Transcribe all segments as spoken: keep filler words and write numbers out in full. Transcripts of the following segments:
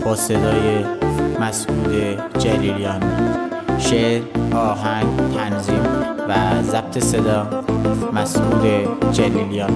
با صدای مسعود جلیلیان. شعر، آهنگ، تنظیم و ضبط صدا مسعود جلیلیان.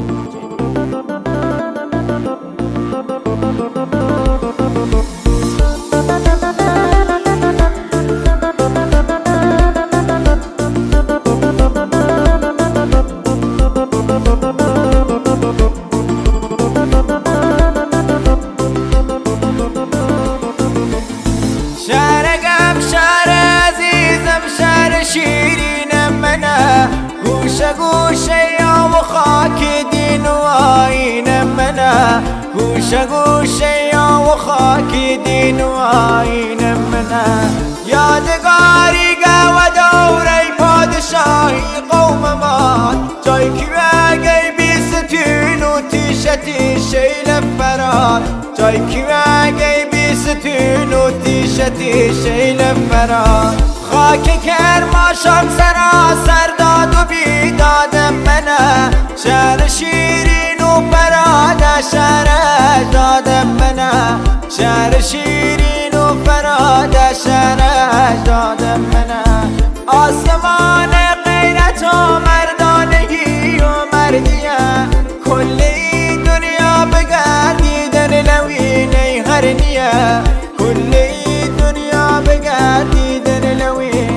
شیرین منه گوشه گوشه یا و خاک دین و آیین منه گوشه گوشه یا و خاک دین و آیین منه یادگاری گه و دوره پادشاهی قوم ما جای که بگی بی ستون و تیشه تیشه لفراد جای که بگی بی ستون و تیشه تیشه لفراد خاک کرماشان سراسر داد و بیداد منه شهر شیرین و فراد شهر اجداد منه شهر شیرین و فراد شهر اجداد منه آسمان غیرت و مردانگی و مردیه کل این دنیا بگردیدن لوینه هرنیه کل این دنیا بگردیدن لوینه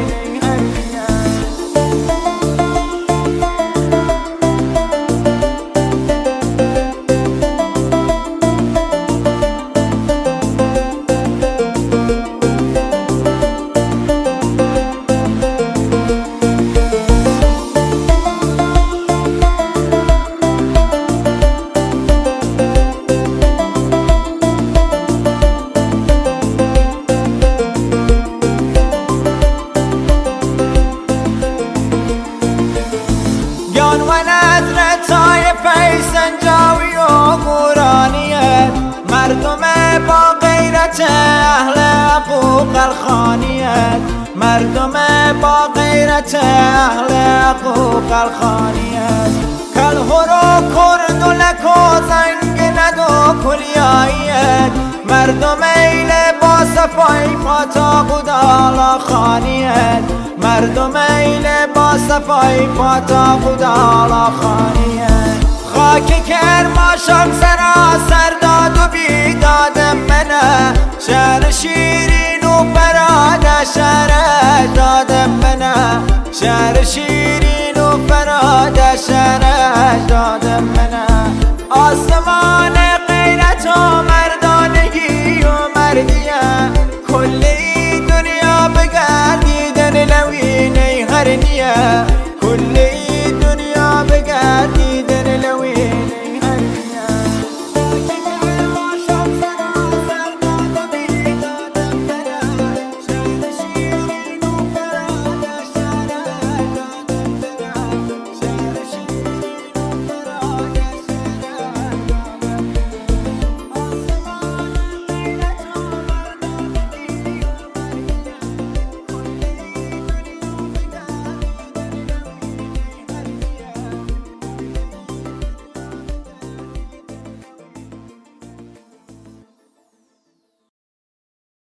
و نظرتای پیسنجاوی و قرانیت مردم با غیرت اهل حقوق الخانیت مردم با غیرت اهل حقوق الخانیت کل هرو کرد و لک و زنگ ند و کلیاییت مردم ایل با صفای پاتا خدا خانیت مردم ایل با صفای پاتا خدا خانیت خاک کرماشان سراسر داد و بیداد منه شهر شیرین و فراد شهر اجداد منه شهر شیرین و فراد شهر اجداد منه آسمان